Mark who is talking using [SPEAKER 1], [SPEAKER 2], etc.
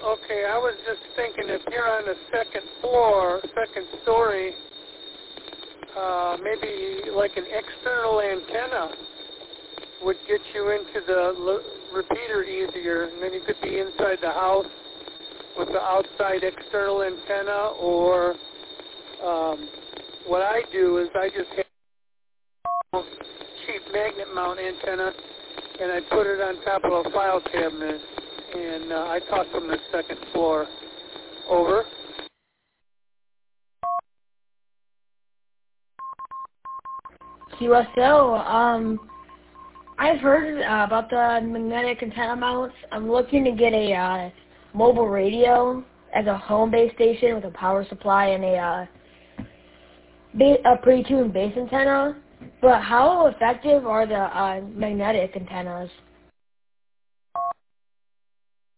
[SPEAKER 1] Okay, I was just thinking if you're on the second floor, second story, maybe like an external antenna would get you into the repeater easier, and then you could be inside the house with the outside external antenna, or what I do is I just have a cheap magnet mount antenna, and I put it on top of a file cabinet, and I talk from the second floor. Over.
[SPEAKER 2] QSO, I've heard about the magnetic antenna mounts. I'm looking to get a mobile radio as a home base station with a power supply and a pre-tuned base antenna. But how effective are the magnetic antennas?